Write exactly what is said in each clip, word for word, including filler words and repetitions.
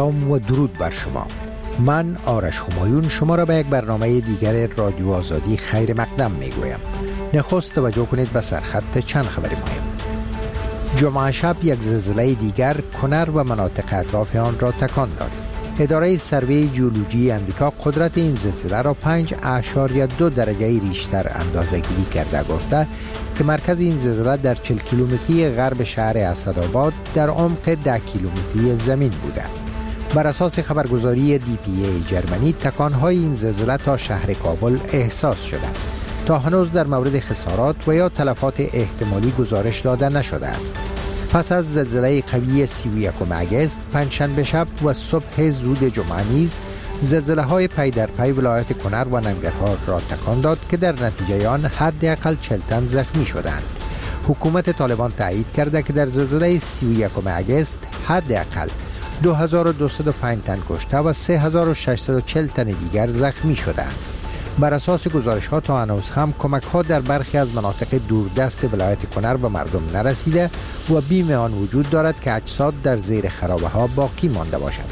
سلام و درود بر شما. من آرش همایون شما را به یک برنامه دیگر رادیو آزادی خیر مقدم می گویم. نخست توجه کنید به سرخط چند خبر مهم. جمعه شب یک زلزله دیگر کنر و مناطق اطراف آن را تکان داد. اداره سروی جیولوژی امریکا قدرت این زلزله را پنج اعشاریه دو درجه ریشتر اندازه‌گیری کرده گفته که مرکز این زلزله در چهل کیلومتری غرب شهر اسدآباد در عمق ده کیلومتری زمین بوده. بر اساس خبرگزاری دی پی ای جرمنی تکان‌های این زلزله تا شهر کابل احساس شده. تا هنوز در مورد خسارات و یا تلفات احتمالی گزارش داده نشده است. پس از زلزله قوی سی و یکم اگست، پنجشنبه شب و صبح زود جمعه نیز زلزله های پی در پی ولایت کنر و ننگرهار را تکان داد که در نتیجه آن حداقل چهل تن زخمی شدند. حکومت طالبان تایید کرده که در زلزله سی و یکم اگست حداقل دو هزار و دویست و پنج تن کشته و سه هزار و ششصد و چهل تن دیگر زخمی شدند. بر اساس گزارش ها تا هنوز هم کمک ها در برخی از مناطق دوردست ولایت کنر به مردم نرسیده و بیم آن وجود دارد که اجساد در زیر خرابه ها باقی مانده باشند.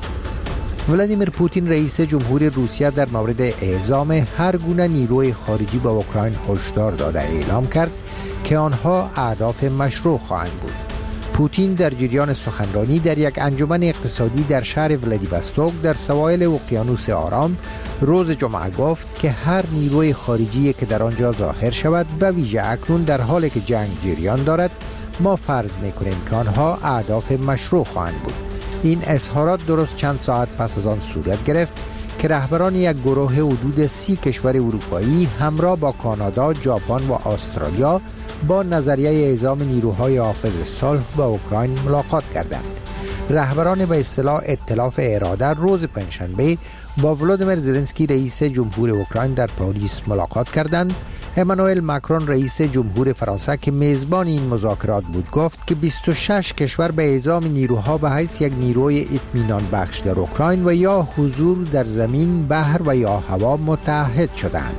ولادیمیر پوتین رئیس جمهور روسیه در مورد اعزام هر گونه نیروی خارجی به اوکراین هشدار داده اعلام کرد که آنها اهداف مشروع خواهند بود. پوتین در جریان سخنرانی در یک انجمن اقتصادی در شهر ولادیوستوک در سواحل اقیانوس آرام روز جمعه گفت که هر نیروی خارجی که در آنجا ظاهر شود به ویژه اکنون در حالی که جنگ جریان دارد ما فرض می‌کنیم که آنها اهداف مشروع خواهند بود. این اظهارات درست چند ساعت پس از آن صورت گرفت که رهبران یک گروه حدود سی کشور اروپایی همراه با کانادا، ژاپن و استرالیا با نظریه اعزام نیروهای حافظ صلح به اوکراین ملاقات کردند. رهبران به اصطلاح ائتلاف اراده روز پنجشنبه با ولادیمیر زلنسکی رئیس جمهور اوکراین در پاریس ملاقات کردند. امانوئل ماکرون رئیس جمهور فرانسه که میزبان این مذاکرات بود گفت که بیست و شش کشور به اعزام نیروها به حیث یک نیروی اطمینان بخش در اوکراین و یا حضور در زمین، بحر و یا هوا متعهد شدند.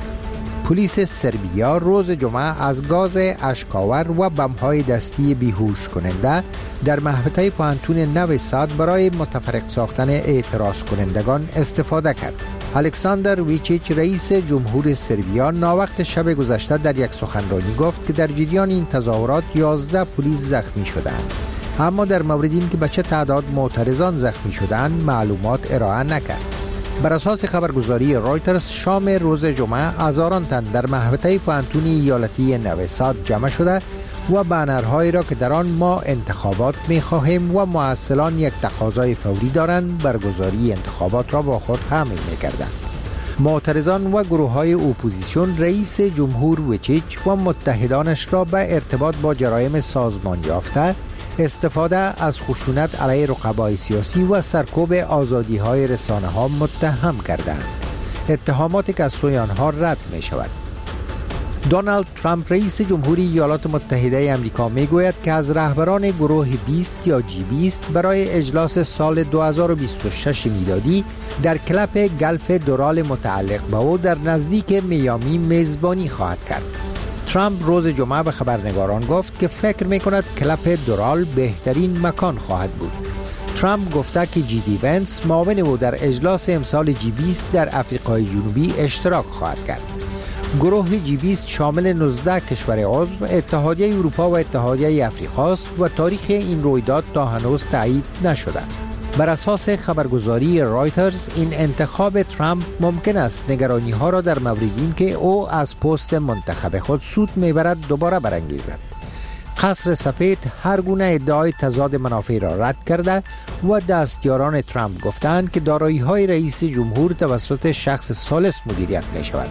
پلیس سربیا روز جمعه از گاز اشک‌آور و بم‌های دستی بیهوش کننده در محوطه پوهنتون نو ساد برای متفرق ساختن اعتراض کنندگان استفاده کرد. الکساندر ویچیچ رئیس جمهور سربیا ناوقت شب گذشته در یک سخنرانی گفت که در جریان این تظاهرات یازده پلیس زخمی شدند، اما در مورد این که به چه تعداد معترضان زخمی شدند معلومات ارائه نکرد. بر اساس خبرگزاری رایترز شام روز جمعه هزاران تن در محوطه پوهنتون ایالتی نو ساد جمع شده و بنرهایی را که در آن ما انتخابات می‌خواهیم و معسلان یک تقاضای فوری دارند برگزاری انتخابات را با خود حمل می‌کردند. معترضان و گروه‌های اپوزیسیون رئیس جمهور ویچیچ و متحدانش را به ارتباط با جرایم سازمان یافته، استفاده از خشونت علیه رقبای سیاسی و سرکوب آزادی‌های رسانه‌ها متهم کردند. اتهاماتی که از سوی آنها رد می‌شود. دونالد ترامپ رئیس جمهوری ایالات متحده آمریکا میگوید که از رهبران گروه بیست یا جی بیست برای اجلاس سال دو هزار و بیست و شش میلادی در کلپ گلف دورال متعلق به او در نزدیک میامی میزبانی خواهد کرد. ترامپ روز جمعه به خبرنگاران گفت که فکر میکند کلپ دورال بهترین مکان خواهد بود. ترامپ گفته که جی دی ونس معاون او در اجلاس امسال جی بیست در آفریقای جنوبی اشتراک خواهد کرد. گروه جی بیست شامل نوزده کشور عضو، اتحادیه اروپا و اتحادیه آفریقا است و تاریخ این رویداد تا هنوز تایید نشده. بر اساس خبرگزاری رایترز این انتخاب ترامپ ممکن است نگرانی ها را در مورد این که او از پست منتخب خود سود میبرد دوباره برانگیزد. قصر سفید هر گونه ادعای تضاد منافع را رد کرده و دستیاران ترامپ گفتند که دارایی های رئیس جمهور توسط شخص ثالث مدیریت می شود.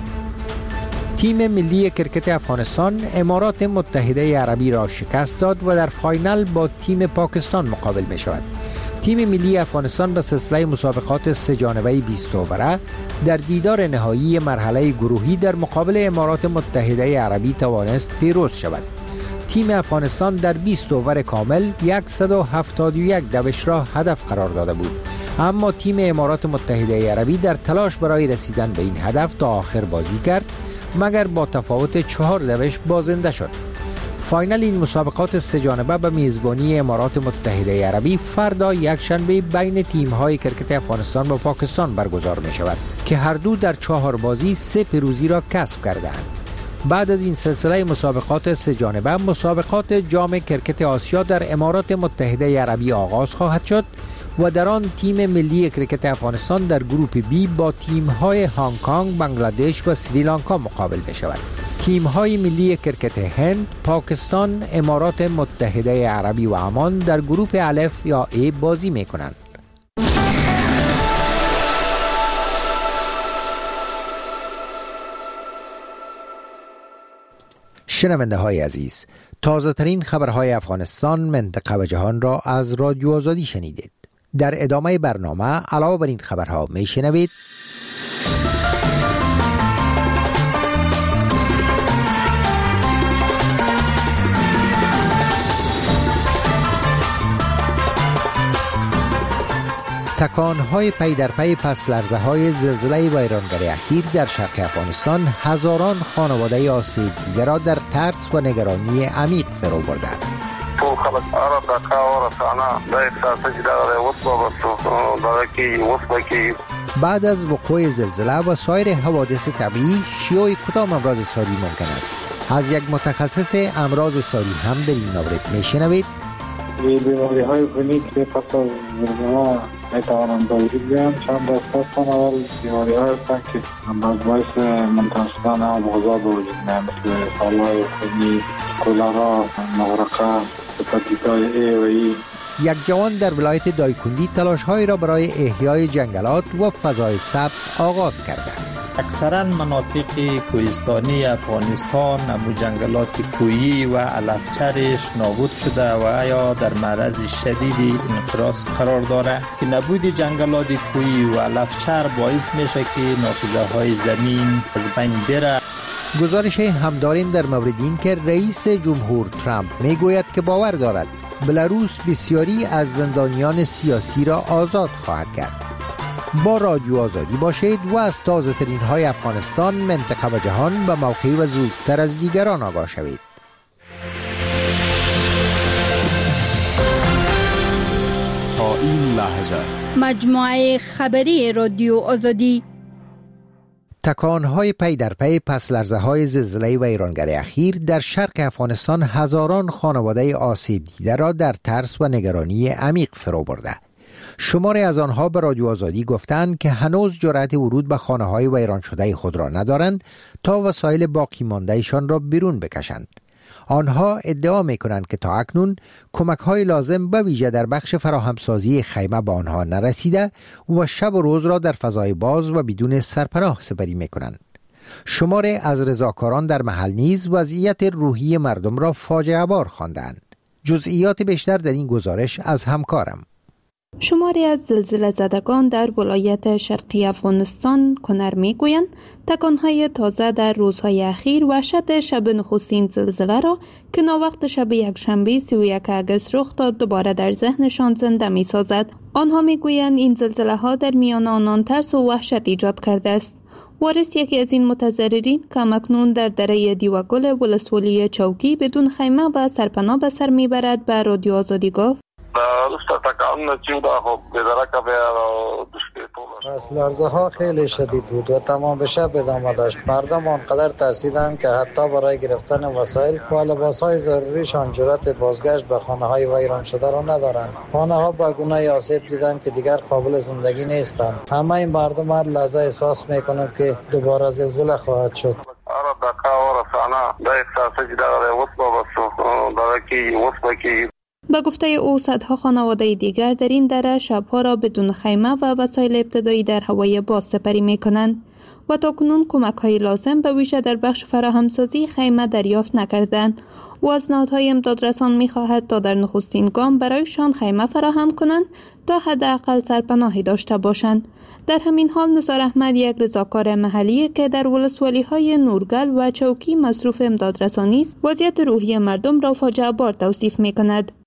تیم ملی کرکت افغانستان امارات متحده عربی را شکست داد و در فاینال با تیم پاکستان مقابل می شود. تیم ملی افغانستان به سلسله مسابقات سه جانبه بیست اووره در دیدار نهایی مرحله گروهی در مقابل امارات متحده عربی توانست پیروز شود. تیم افغانستان در بیست اوور کامل صد و هفتاد و یک دوش را هدف قرار داده بود، اما تیم امارات متحده عربی در تلاش برای رسیدن به این هدف تا آخر بازی کرد، مگر با تفاوت چهار دوش بازنده شد. فاینال این مسابقات سه جانبه به میزبانی امارات متحده عربی فردا یکشنبه بین تیم‌های کرکت افغانستان و پاکستان برگزار می شود که هر دو در چهار بازی سه پیروزی را کسب کرده‌اند. بعد از این سلسله مسابقات سه جانبه، مسابقات جام کرکت آسیا در امارات متحده عربی آغاز خواهد شد و در آن تیم ملی کرکت افغانستان در گروپ بی با تیم‌های هنگ کنگ، بنگلادش و سریلانکا مقابل بشود. تیم‌های ملی کرکت هند، پاکستان، امارات متحده عربی و عمان در گروپ الف یا ای بازی می‌کنند. شنونده های عزیز، تازه ترین خبرهای افغانستان، منطقه و جهان را از رادیو آزادی شنیدید. در ادامه برنامه علاوه بر این خبرها می شنوید: تکانهای پی در پی پس لرزه های زلزله ویرانگر اخیر در شرق افغانستان هزاران خانواده آسیب دیده را در ترس و نگرانی عمیق فرو برده. بعد از وقوع زلزله و سایر حوادث طبیعی، شیوع کدام امراض ساری ممکن است؟ از یک متخصص امراض ساری هم در این مورد میشنوید. بیماری های کنیک که پس از زلزله میتوانند به وجود بیان چند دسته هستند. اول بیماری های هستند که باعث منتقل شدن آبغذا به وجود میاد، مثل سالهای کنیک، کولرا، مغرقه، هپاتیت ای و ای. یک جوان در ولایت دایکندی تلاش‌هایی را برای احیای جنگلات و فضای سبز آغاز کرده. اکثرا مناطق کوهستانی افغانستان نمو جنگلات کوهی و علفچرش نابود شده و یا در معرض شدید انقراض قرار دارد که نبود جنگلات کوهی و علفچر باعث میشه که نافذه های زمین از بین بره. گزارش هم داریم در مورد این که رئیس جمهور ترامپ میگوید که باور دارد بلاروس بسیاری از زندانیان سیاسی را آزاد خواهد کرد. با رادیو آزادی باشید و از تازه ترین های افغانستان، منطقه و جهان به موقعی و زودتر از دیگران آگاه شوید. تا این لحظه مجموعه خبری رادیو آزادی. تکانهای پی در پی پس لرزه های زلزله ویرانگر اخیر در شرق افغانستان هزاران خانواده آسیب دیده را در ترس و نگرانی عمیق فرو برده. شماری از آنها به رادیو آزادی گفتند که هنوز جرأت ورود به خانه‌های ویران شده خود را ندارند تا وسایل باقی مانده‌شان را بیرون بکشند. آنها ادعا می‌کنند که تا اکنون کمک‌های لازم به ویژه در بخش فراهمسازی خیمه به آنها نرسیده و شب و روز را در فضای باز و بدون سرپناه سپری می‌کنند. شماری از رضاکاران در محل نیز وضعیت روحی مردم را فاجعه بار خواندند. جزئیات بیشتر در این گزارش از همکارم. شماری از زلزله زدگان در ولایت شرقی افغانستان کنر میگویند تکانهای تازه در روزهای اخیر وحشت شب نخستین زلزله را که ناوقت شب یکشنبه سی و یک آگوست رخ داد دوباره در ذهنشان زنده می سازد. آنها میگویند این زلزله ها در میان آنان ترس و وحشت ایجاد کرده است. وارث یکی از این متضررین که اکنون در دره دیوگل ولسوالی چوکی بدون خیمه و سرپناه به سر میبرد به رادیو آزادی گفت: پس لرزه ها خیلی شدید بود و تمام به شب ادامه داشت. مردم آنقدر ترسیدند که حتی برای گرفتن وسایل و لباس های ضروریشان جرأت بازگشت به خانه های ویران شده را ندارند. خانه ها با گونه آسیب دیدند که دیگر قابل زندگی نیستند. همه این مردم هر لحظه احساس میکنند که دوباره زلزله خواهد شد. به گفته او صدها خانواده دیگر در این دره شبها را بدون خیمه و وسایل ابتدایی در هوای باز سپری می کنند و تاکنون کمک های لازم به ویژه در بخش فراهمسازی خیمه دریافت نکردند. او از نهادهای امدادرسان می خواهد تا در نخستین گام برایشان خیمه فراهم کنند تا حداقل سرپناهی داشته باشند. در همین حال نثار احمد، یک رضاکار محلی که در ولسوالی های نورگل و چوکی مصروف امدادرسانی است، وضعیت روحی مردم را فاجعه بار توصیف می کند.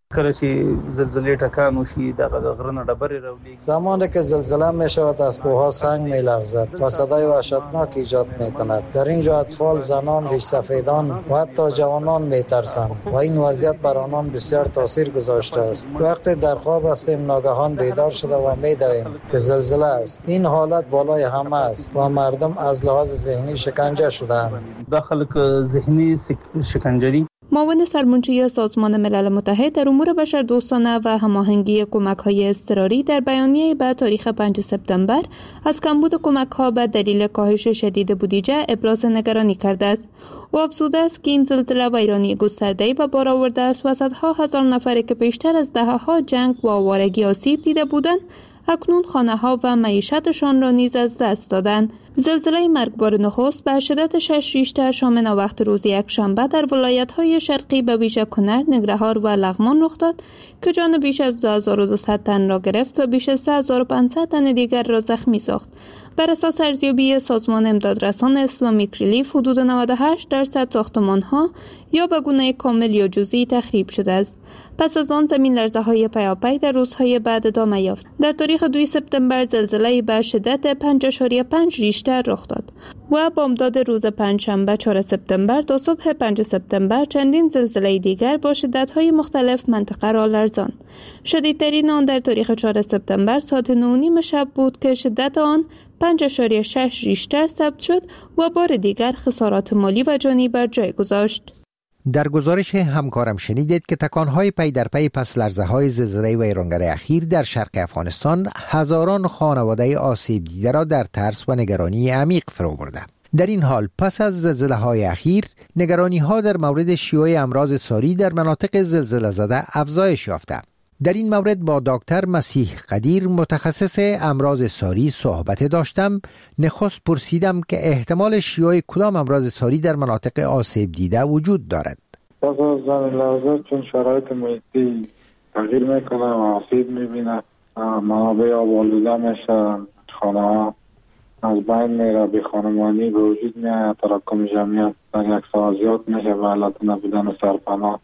کله چې زلزله ټکان وشي دغه د غرونو ډبرې راولي. زمانی که زلزله می شود از کوهها سنگ می لغزد و صدای وحشتناک ایجاد می کند. در اینجا اطفال، زنان، ریش سفیدان و حتی جوانان می ترسند و این وضعیت بر آنان بسیار تاثیر گذاشته است. وقتی در خواب هستیم ناگهان بیدار شده و می دویم که زلزله است. این حالت بالای همه است و مردم از لحاظ ذهنی شکنجه شدند. داخل که ذهنی شکنجه دی. معاون سرمنشی سازمان ملل متحد در امور بشردوستانه و هماهنگی کمک‌های اضطراری در بیانیه به تاریخ پنجم سپتامبر از کمبود کمک‌ها به دلیل کاهش شدید بودجه ابراز نگرانی کرده است. او افزوده است که این زلزله ویرانی گسترده‌ای به بار آورده است و صدها هزار نفر که بیشتر از دهه‌ها جنگ و آوارگی آسیب دیده بودند اکنون خانه‌ها و معیشتشان را نیز از دست دادند. زلزله مرگبار نخست به شدت شش ریشتر شام وقت روز یکشنبه در ولایت‌های شرقی به ویژه کنر، ننگرهار و لغمان رخ داد که جان بیش از دو هزار و دویست تن را گرفت و بیش از سه هزار و پانصد تن دیگر را زخمی ساخت. بر اساس ارزیابی سازمان امدادرسان اسلامیک ریلیف حدود نود و هشت درصد ساختمان‌ها یا به گونه کامل یا جزئی تخریب شده است. پس از آن زمین لرزه‌های پیاپی در روزهای بعد ادامه یافت. در تاریخ دوم سپتامبر زلزله به شدت پنج اشاریه پنج ریشتر رخ داد و بامداد روز پنجشنبه چهارم سپتامبر تا صبح پنجم سپتامبر چندین زلزله دیگر با شدت‌های مختلف منطقه را لرزاند. شدیدترین آن در تاریخ چهارم سپتامبر ساعت نه و نیم شب بود که شدت آن پنج اشاریه شش ریشتر ثبت شد و بار دیگر خسارات مالی و جانی بر جای گذاشت. در گزارش همکارم شنیدید که تکانهای پی در پی پس لرزه‌های زلزله ویرانگر اخیر در شرق افغانستان هزاران خانواده آسیب دیده را در ترس و نگرانی عمیق فرو برده. در این حال پس از زلزله‌های اخیر نگرانی‌ها در مورد شیوع امراض ساری در مناطق زلزله زده افزایش یافته. در این مورد با دکتر مسیح قدیر متخصص امراض ساری صحبت داشتم. نخست پرسیدم که احتمال شیوع کدام امراض ساری در مناطق آسیب دیده وجود دارد. پس از زمین لرزه چون شرایط محیطی تغییر میکنه و آسیب میبینه، منابع آب آلوده میشه، خانه ها از بین میره، بی خانمانی به وجود میاد، تراکم جمعیت در یک ساعت زیاد میشه و علت نبودن سرپناه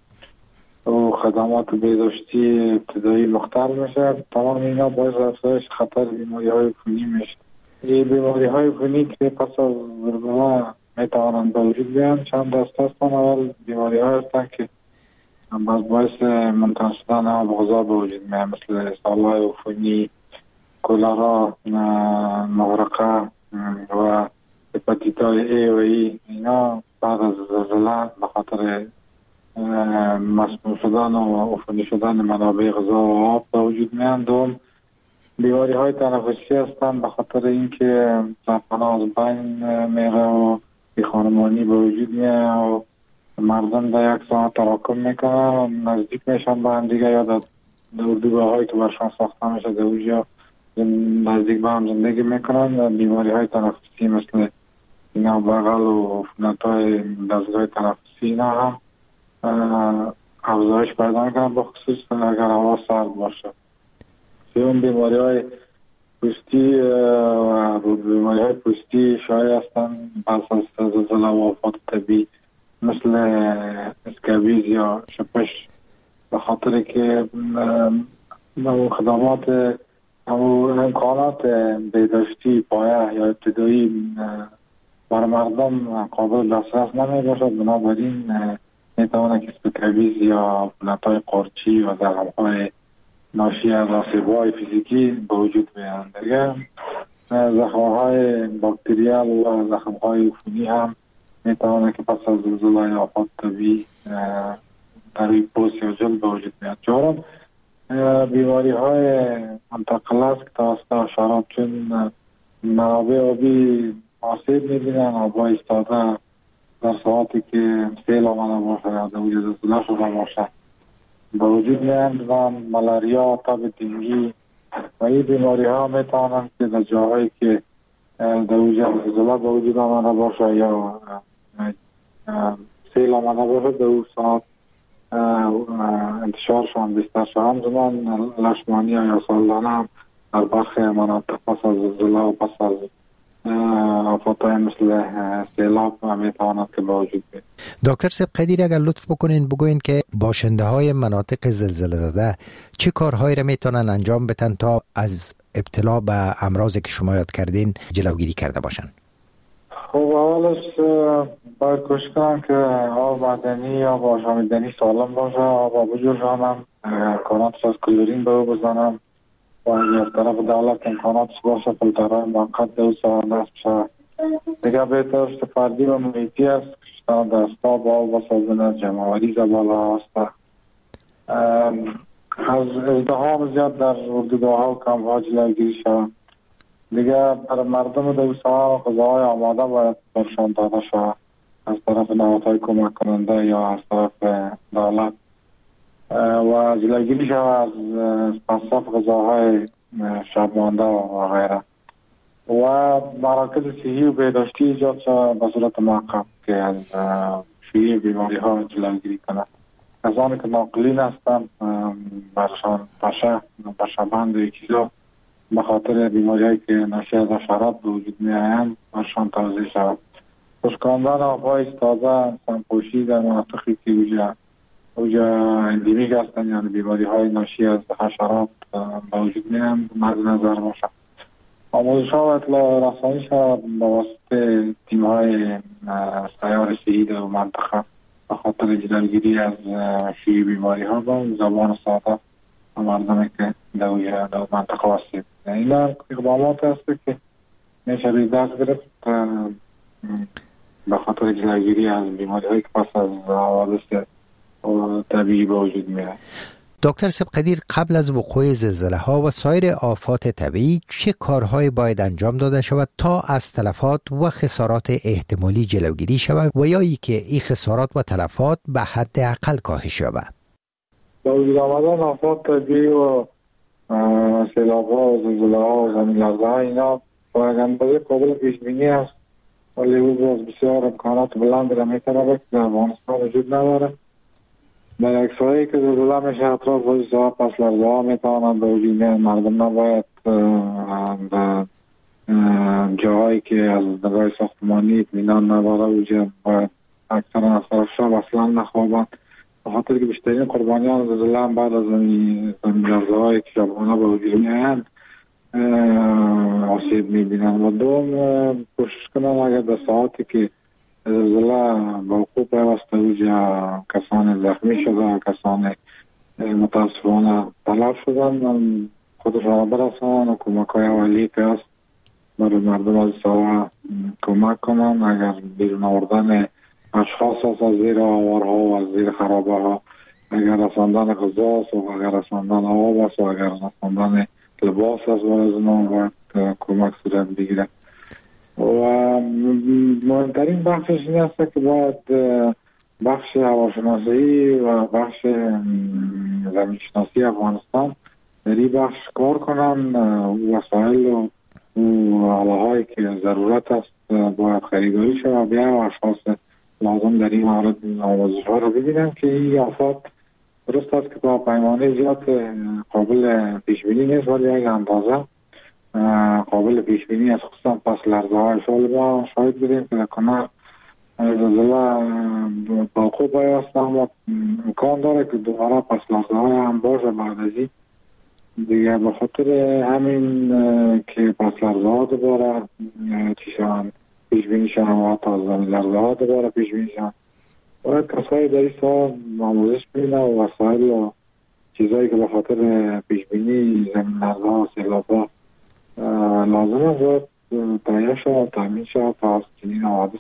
و خدمات بهداشتی ابتدایی مختل میشه. تمام اینا باعث افزایش خطر بیماری های عفونی میشه. این بیماری های عفونی که پس از زلزله میتوانند به وجود بیان چند دسته هستند. اول بیماری ها هستند که باعث منتقل شدن آب غذا به وجود میاد، مثل اسهال عفونی، کولرا، مغرقه و هپاتیت ای و ای. اینا بعد از زلزله به خاطر مسموم شدن و عفونی شدن منابع غذا و آب به وجود میاند. دوم بیماری های تنفسی هستند به خاطر اینکه سرطان از بین میره و بی خانمانی به وجود میاد و مردم در یک ساعت تراکم میکنن، نزدیک میشن به هم دیگه یا در اردوگاه هایی که برشان ساخته میشه در اونجا نزدیک به هم زندگی میکنن. بیماری های تنفسی مثل اینا بغل و عفونت های دستگاه تنفسی اینا هم افزایش پیدا میکنن، به خصوص اگر هوا سرد باشه. سوم بیماری های پوستی و بیماری های پوستی شایع هستند پس از زلزله و آفات طبیعی مثل اسکابیز یا شپش، به خاطر که خدمات امکانات بهداشتی پایه یا ابتدایی برای مردم قابل دسترس نمی باشد. بنابراین میتواند که اسکابیز یا فلتهای قارچی و زخم‌های ناشی از آسیب‌های فیزیکی به وجود میاند. دیگه زخم‌های باکتریال و زخم‌های عفونی هم میتواند که پس از زلزله یا آفات طبیعی در پوست یا جلد به وجود میاد. چهارم بیماری های منتقل است که توسط حشرات، چون منابع آبی آسیب میبینن، آبها ایستاده در ساعتی که سیل آمده باشه یا در وجود زلزله شده باشه به وجود میاند و ملاریا، تب دنگی و این بیماری ها میتوانند که در جاهایی که در وجود زلزله به وجود آمده باشه یا سیل آمده باشه در اون ساعت انتشارشان بیشتر شد. همزمان لشمانی یا سالانه هم در برخی مناطق پس از زلزله و پس از آفاتهای مثل سیلاب میتواند که با وجود بیاید. دکتر سیب قدیر اگر لطف بکنین بگوین که باشنده های مناطق زلزله زده چه کارهایی را میتونن انجام بدن تا از ابتلا به امراضی که شما یاد کردین جلوگیری کرده باشن؟ خب اولش باید کوشش کنم که آب معدنی یا آشامیدنی سالم باشه، آب بجوشانم، امکاناتش از کلورین به او بزنم و از طرف دولت امکاناتش باشه فیلترهای موقت دو سال دست بشه. دیگه بهترش فردی و محیطی است که دستا با آب بسازنه، جمعوری زباله هسته. از ازدحام زیاد در اردوگاه ها و کمپ ها جلوگیری شود. دیگه برای مردم دوستان غذاهای آماده باید برشان داده شود از طرف نهادهای کمک کننده یا از طرف دولت و جلوگیری شود از مصرف غذاهای شبمانده و غیره و مراکز صحی و بهداشتی ایجاد شود به صورت موقت که از شیوع بیماری ها جلوگیری کنند. کسانی که ناقلین هستند برشان پشه پشه بند و چیزا به خاطر بیماری‌هایی که ناشی از حشرات به وجود می‌آیند برشان توضیح شود. خشکاندن آب‌های تازه، سمپوشی در مناطقی که اوجا اوجا اندیمیک هستند یعنی بیماری‌های ناشی از حشرات به وجود می‌آیند مد نظر باشد. آموزش‌ها و اطلاع رسانی شود به واسطه تیم‌های سیار صحی در منطقه به خاطر جلوگیری از شیوع بیماری‌ها با زبان ساده و مردمی که در منطقه هستید. اینا اقدامات هست که میشه روی دست گرفت به خاطر جلوگیری از بیماری‌هایی که پس از حوادث طبیعی به وجود میاد. دکتر سیب قدیر قبل از وقوع زلزله ها و سایر آفات طبیعی چه کارهایی باید انجام داده شود تا از تلفات و خسارات احتمالی جلوگیری شود و یا ای که این خسارات و تلفات به حد اقل کاهش یابد؟ با وجود آمدن آفات طبیعی و سیلاب‌ها و زلزله‌ها و زمین لرزه‌ها اینا با اندازه قابل پیش بینی است ولی او باز بسیار امکانات بلند را می‌طلبد که در افغانستان وجود نداره. در اکسایی که زلزله میشه اطراف حادثه‌ها پس لرزه‌ها میتوانند به وجود بیاید. مردم نباید در جاهایی که از نگاه ساختمانی اطمینان نداره وجود باید اکثرا از طرف شب اصلا نخوابند به خاطر که بیشترین قربانیان زلزله هم بعد از زمین لرزه‌هایی که شبانه به وجود میآیند آسیب میبینند. و دوم کوشش کنند اگر به ساعتی که زلزله به وقوع پیوسته اوجا کسان زخمی شده کسان متاسفانه تلف شدن خودشان برسانند و کمک‌های اولیه که هست برای مردم از ساعه کمک کنند. اگر بیرون آوردن اشخاص هست از زیر آوارها و از زیر خرابه ها، اگر رساندن غذا است و اگر رساندن آب است و اگر رساندن لباس است برای زنان باید کمک صورت بگیره. و مهمترین بخشش این است که باید بخش هواشناسی و بخش زمینشناسی افغانستان در این بخش کار کنن. وسایل و آله‌هایی که ضرورت است باید خریداری شود و بیا اشخاص لازم در این مورد آموزش‌ها رو ببینن که این آفات درست است که با پیمانه زیاد قابل پیشبینی نیست ولی یک اندازه قابل پیشبینی است، خصوصا پس لرزه‌های سال ما شاید بودیم که کنار زلزله باقو بایست اما امکان داره که دوباره پس لرزه‌های هم باشه بعد از این دیگه به خاطر همین که پس لرزه‌ها دوباره چیشان پیش بینی شدن و حتی از زمین لرزه‌ها دوباره پیش بینی شدن باید کسایی در این سال آموزش بینه و وسایل و چیزایی که به خاطر پیش بینی زمین لرزه‌ها و سیلاب‌ها لازم است باید تهیه شد و تامین شد تا از چنین حوادث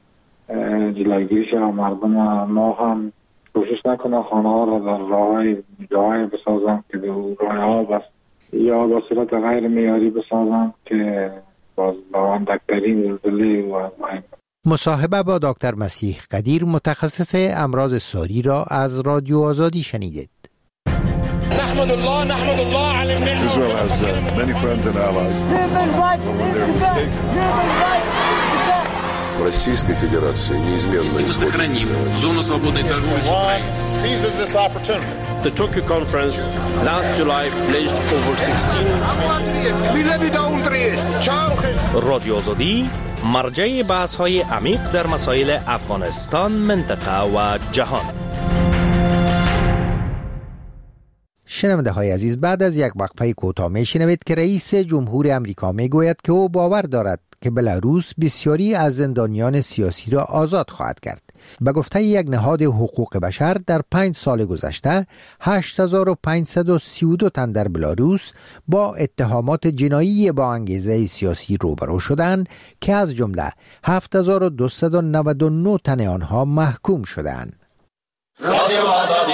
جلوگیری شد. مردم ما هم کوشش نکنه خانه ها را در راه‌های جاهای بسازن که راه آب است یا به صورت غیر معیاری بسازن که باز با اندکترین زلزله و مهم. مصاحبه با دکتر مسیح قدیر متخصص امراض ساری را از رادیو آزادی شنیدید. نحمد الله نحمد الله على النعمة. Israel has uh, many friends and allies. Human rights. When they're mistaken. Human rights. в Российской Федерации неизменно исходит. Сохраним зону свободной торговли с Украиной. Seizes this opportunity. The Tokyo conference last July pledged over sixteen. رادیو آزادی مرجع بحث‌های عمیق در مسائل افغانستان، منطقه و جهان. شنونده های عزیز، بعد از یک وقفه کوتاه میشنوید که رئیس جمهور امریکا میگوید که او باور دارد که بلاروس بسیاری از زندانیان سیاسی را آزاد خواهد کرد. به گفته یک نهاد حقوق بشر در پنج سال گذشته هشت هزار و پانصد و سی و دو تن در بلاروس با اتهامات جنایی با انگیزه سیاسی روبرو شدند که از جمله هفت هزار و دویست و نود و نه تن آنها محکوم شدند. رادیو آزادی.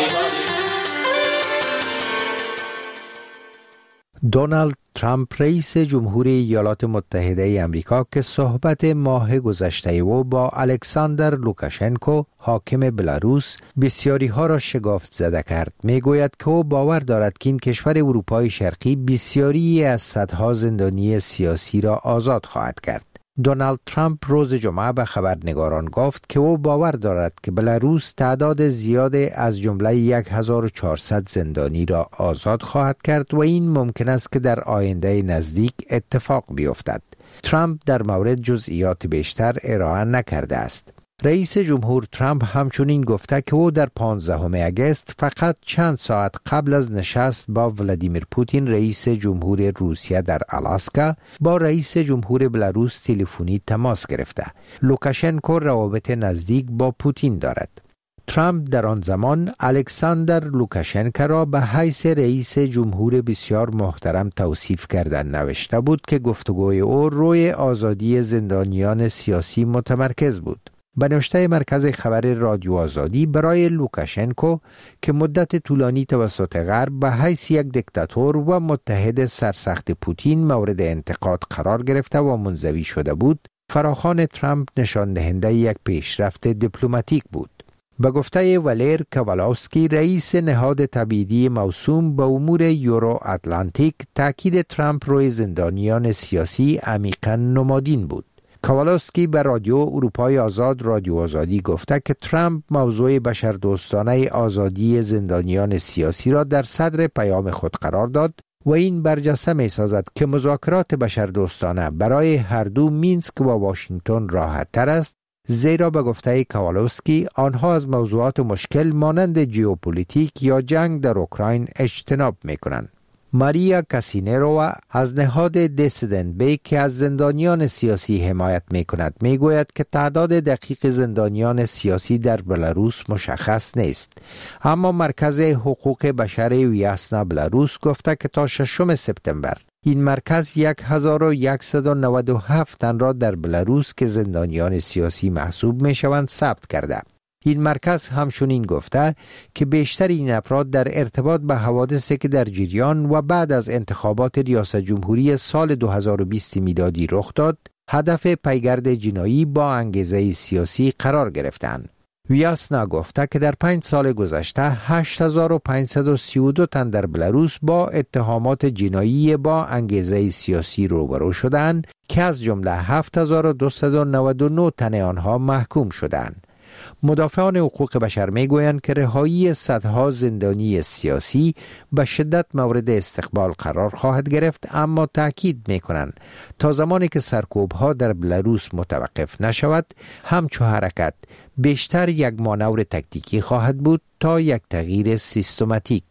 دونالد ترامپ رئیس جمهوری ایالات متحده امریکا که صحبت ماه گذشته او با الکساندر لوکاشنکو حاکم بلاروس بسیاری ها را شگفت زده کرد، میگوید که او باور دارد که این کشور اروپای شرقی بسیاری از صدها زندانی سیاسی را آزاد خواهد کرد. دونالد ترامپ روز جمعه به خبرنگاران گفت که او باور دارد که بلاروس تعداد زیاد از جمله هزار و چهارصد زندانی را آزاد خواهد کرد و این ممکن است که در آینده نزدیک اتفاق بیفتد. ترامپ در مورد جزئیات بیشتر ارائه نکرده است. رئیس جمهور ترامپ همچنین گفته که او در پانزدهم اگست فقط چند ساعت قبل از نشست با ولادیمیر پوتین رئیس جمهور روسیه در آلاسکا با رئیس جمهور بلاروس تلفنی تماس گرفته. لوکاشنکو روابط نزدیک با پوتین دارد. ترامپ در آن زمان الکساندر لوکاشنکو را به حیث رئیس جمهور بسیار محترم توصیف کردن نوشته بود که گفتگوی او روی آزادی زندانیان سیاسی متمرکز بود. به نوشته مرکز خبر رادیو آزادی، برای لوکاشنکو که مدت طولانی توسط غرب به حیث یک دیکتاتور و متحد سرسخت پوتین مورد انتقاد قرار گرفته و منزوی شده بود، فراخوان ترامپ نشان دهنده یک پیشرفت دیپلماتیک بود. به گفته والیر کاوالاوسکی رئیس نهاد تبعیدی موسوم به امور یورو اتلانتیک، تاکید ترامپ روی زندانیان سیاسی عمیقاً نمادین بود. کاوالاوسکی به رادیو اروپای آزاد رادیو آزادی گفته که ترامپ موضوع بشردوستانه آزادی زندانیان سیاسی را در صدر پیام خود قرار داد و این برجسته می سازد که مذاکرات بشردوستانه برای هر دو مینسک و واشنگتن راحت تر است، زیرا به گفته کاوالاوسکی آنها از موضوعات مشکل مانند ژئوپلیتیک یا جنگ در اوکراین اجتناب می کنند. ماریا کاسینرو از نهاد دیسیدنت بی که از زندانیان سیاسی حمایت می کند می گوید که تعداد دقیق زندانیان سیاسی در بلاروس مشخص نیست، اما مرکز حقوق بشر ویاسنا بلاروس گفته که تا ششم سپتامبر این مرکز هزار و صد و نود و هفت تن را در بلاروس که زندانیان سیاسی محسوب می شوند ثبت کرده. این مرکز همچنین گفته که بیشتر این افراد در ارتباط به حوادثی که در جریان و بعد از انتخابات ریاست جمهوری سال دو هزار و بیست میلادی رخ داد، هدف پیگرد جنایی با انگیزه سیاسی قرار گرفتند. ویاسنا گفته که در پنج سال گذشته هشت هزار و پانصد و سی و دو تن در بلاروس با اتهامات جنایی با انگیزه سیاسی روبرو شدند که از جمله هفت هزار و دویست و نود و نه تن آنها محکوم شدند. مدافعان حقوق بشر میگویند که رهایی صدها زندانی سیاسی به شدت مورد استقبال قرار خواهد گرفت، اما تاکید میکنند تا زمانی که سرکوبها در بلاروس متوقف نشود، همچو حرکت بیشتر یک مانور تکتیکی خواهد بود تا یک تغییر سیستماتیک.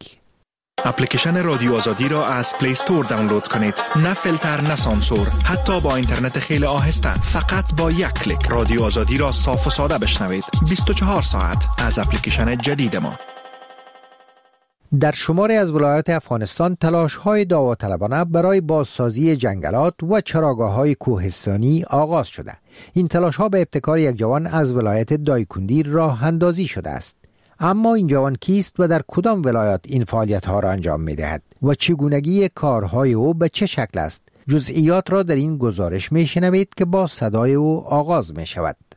اپلیکیشن رادیو آزادی را از پلی استور دانلود کنید. نه فیلتر، نه سانسور، حتی با اینترنت خیلی آهسته. فقط با یک کلیک رادیو آزادی را صاف و ساده بشنوید. بیست و چهار ساعت از اپلیکیشن جدید ما. در شماری از ولایات افغانستان تلاش‌های داوطلبانه برای بازسازی جنگلات و چراگاه‌های کوهستانی آغاز شده. این تلاش‌ها به ابتکار یک جوان از ولایت دایکندی راه اندازی شده است. اما این جوان کیست و در کدام ولایات این فعالیت‌ها را انجام می‌دهد و چگونگی کارهای او به چه شکل است؟ جزئیات را در این گزارش می‌شنوید که با صدای او آغاز می‌شود.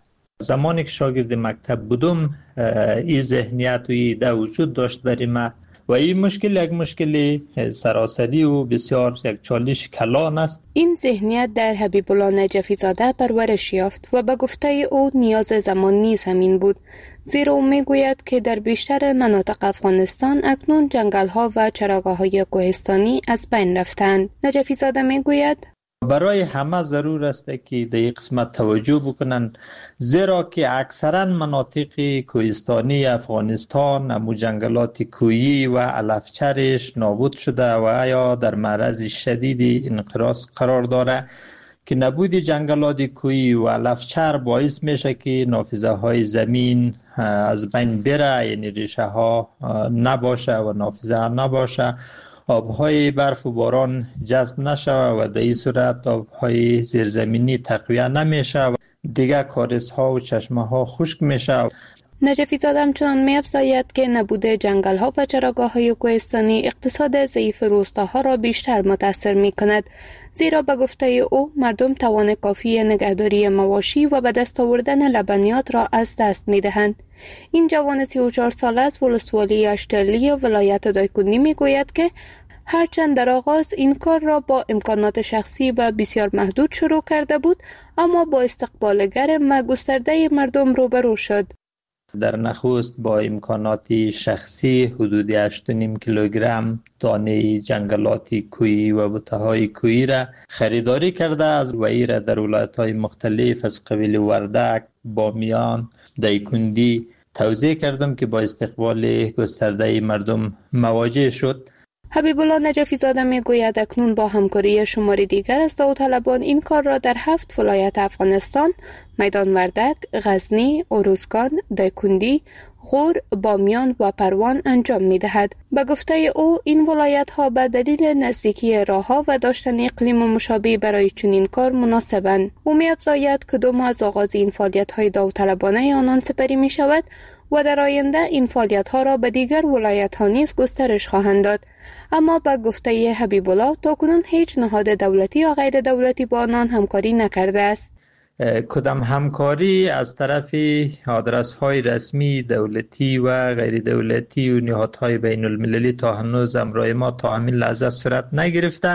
زمانی که شاگرد مکتب بودم این ذهنیت و ایده وجود داشت برای من و این مشکل یک مشکل سراسری و بسیار یک چالش کلان است. این ذهنیت در حبیب الله نجفی زاده پرورش یافت و به گفته او نیاز زمان نیز همین بود، زیرا او میگوید که در بیشتر مناطق افغانستان اکنون جنگل ها و چراگاه های کوهستانی از بین رفتند. نجفی زاده میگوید برای همه ضرور است که در این قسمت توجه بکنن، زیرا که اکثرا مناطق کوهستانی افغانستان امو جنگلات کوهی و علفچرش نابود شده و یا در معرض شدید انقراض قرار داره که نبود جنگلات کوهی و علفچر باعث میشه که نافذه های زمین از بین بره، یعنی ریشه ها نباشه و نافذه نباشه، آبهای برف و باران جذب نشه و در این صورت آبهای زیرزمینی تقویه نمیشه و دیگه کاریزها و چشمه ها خشک میشه. نجفی زاده همچنان می‌افزاید که نبود جنگل ها و چراگاه های کوهستانی اقتصاد ضعیف روستاها را بیشتر متاثر می کند، زیرا به گفته او مردم توان کافی نگهداری مواشی و به دست آوردن لبنیات را از دست می دهند. این جوان سی و چهار ساله از ولسوالی اشترلی ولایت دایکندی می گوید که هرچند در آغاز این کار را با امکانات شخصی و بسیار محدود شروع کرده بود، اما با استقبال گرم و گسترده مردم روبرو شد. در نخست با امکانات شخصی حدود هشت و نیم کیلوگرم دانه جنگلات کوهی و بوته‌های کوهی را خریداری کرده از و ای را در ولایت‌های مختلف از قبیل وردک، بامیان، دایکندی توزیع کردم که با استقبال گسترده مردم مواجه شد. حبیب الله نجفی زاده می گوید اکنون با همکاری شماری دیگر از داوطلبان این کار را در هفت ولایت افغانستان، میدان وردک، غزنی، ارزگان، دایکندی، غور، بامیان و پروان انجام می دهد. به گفته او این ولایت ها به دلیل نزدیکی راه ها و داشتن اقلیم مشابه برای چنین کار مناسبند. او می افزاید که دو ماه از آغاز این فعالیت های داوطلبانه آنان سپری می شود و در آینده این فعالیت ها را به دیگر ولایت ها نیز گسترش خواهند داد. اما به گفته حبیب الله تاکنون هیچ نهاد دولتی یا غیر دولتی با آنان همکاری نکرده است. کدام همکاری از طرف آدرس های رسمی دولتی و غیر دولتی و نهادهای بین المللی تا هنوز امرای ما تا همین لحظه صورت نگرفته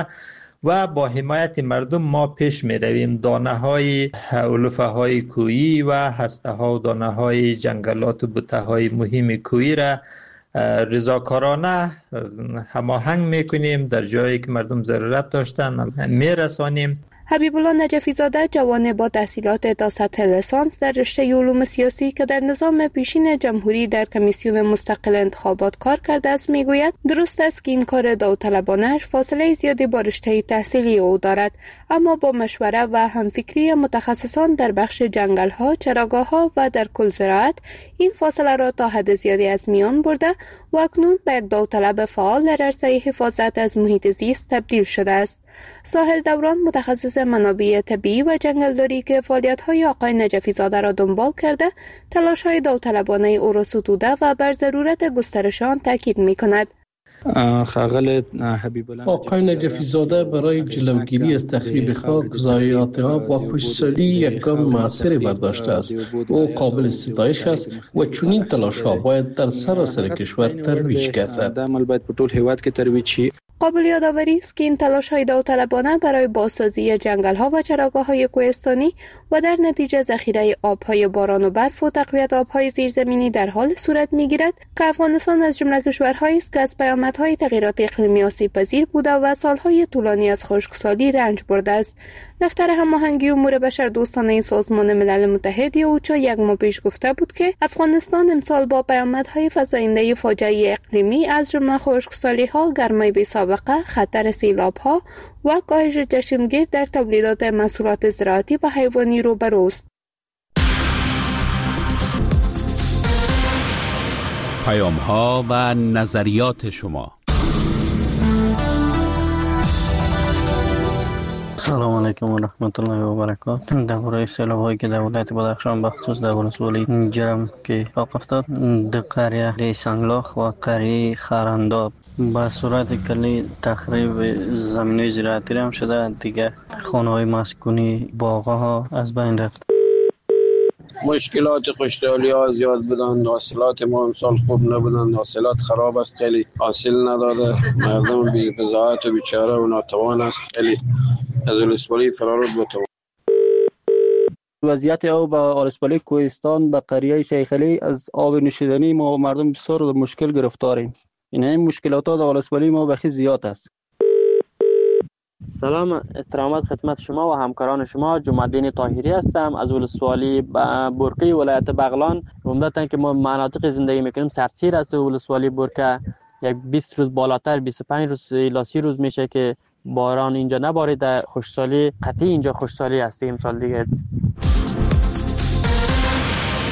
و با حمایت مردم ما پیش می رویم. دانه های علوفه های کوهی و هسته ها و دانه های جنگلات و بوته های مهم کوهی را رضاکارانه هماهنگ میکنیم، در جایی که مردم ضرورت داشتن میرسانیم. حبیب الله نجفی زاده جوان با تحصیلات تا سطح لیسانس در رشته علوم سیاسی که در نظام پیشین جمهوری در کمیسیون مستقل انتخابات کار کرده است میگوید درست است که این کار داوطلبانه فاصله زیادی با رشته تحصیلی او دارد، اما با مشوره و همفکری متخصصان در بخش جنگل ها، چراگاه ها و در کل زراعت این فاصله را تا حد زیادی از میان برده و اکنون به یک داوطلب فعال در عرصه حفاظت از محیط زیست تبدیل شده است. ساحل دوران متخصص منابع طبیعی و جنگلداری که فعالیت‌های آقای نجفی زاده را دنبال کرده، تلاش‌های داوطلبانه او را ستوده و بر ضرورت گسترش آن تاکید می‌کند. آقای نجفی زاده برای جلوگیری از تخریب خاک، ضایعات آب و خشکسالی یک گام موثری برداشته است. او قابل ستایش است و چنین تلاش‌ها باید در سراسر کشور ترویج گردد. قابل یادآوری است که این تلاش‌های داوطلبانه برای بازسازی جنگل‌ها و چراگاه‌های کوهستانی و در نتیجه ذخیره آب‌های باران و برف و تقویت آب‌های زیرزمینی در حال صورت می‌گیرد که افغانستان از جمله کشورهایی است که از پیامدهای تغییرات اقلیمی آسیب‌پذیر بوده و سال‌های طولانی از خشکسالی رنج برده است. دفتر هماهنگی امور بشردوستانه سازمان ملل متحد اوچا یک ماه پیش گفته بود که افغانستان امسال با پیامدهای فزاینده فاجعه اقلیمی از جمله خشکسالی‌ها، گرمای بی‌سابقه، خطر سیلاب‌ها و کاهش چشمگیر در تولیدات محصولات زراعتی و حیوانی روبروست. پیام‌ها و نظریات شما. سلام علیکم و رحمت الله و برکاته. درباره سیلاب‌هایی که در ولایت بدخشان بخصوص در ولسوالی جرم که اتفاق افتاد، در قریه سنگلاخ و قریه خرانداب به صورت کلی تخریب زمین‌های زراعتی هم شده، دیگه خانه‌های مسکونی، باغ‌ها از بین رفت. مشکلات خشکسالی ها زیاد بودن، حاصلات ما امسال خوب نبودن، حاصلات خراب است، خیلی حاصل نداده، مردم بی بضاعت و بیچاره و ناتوان است، خیلی از ولسوالی فرارود بتوان. وضعیت آب با ولسوالی کوهستان به قریه شیخ علی از آب نوشیدنی ما مردم بسیار در مشکل گرفتاریم. این مشکلات در ولسوالی ما بخی زیاد است. سلام، احترامات خدمت شما و همکاران شما. جمع‌الدین طاهری هستم از ولسوالی برقی ولایت بغلان. عمدتاً که ما مناطق زندگی میکنیم سردسیر است. ولسوالی برقه یک بیست روز بالاتر بیست و پنج روز الی سی روز میشه که باران اینجا نباریده. خشکسالی قطعی اینجا خشکسالی است. امسال دیگه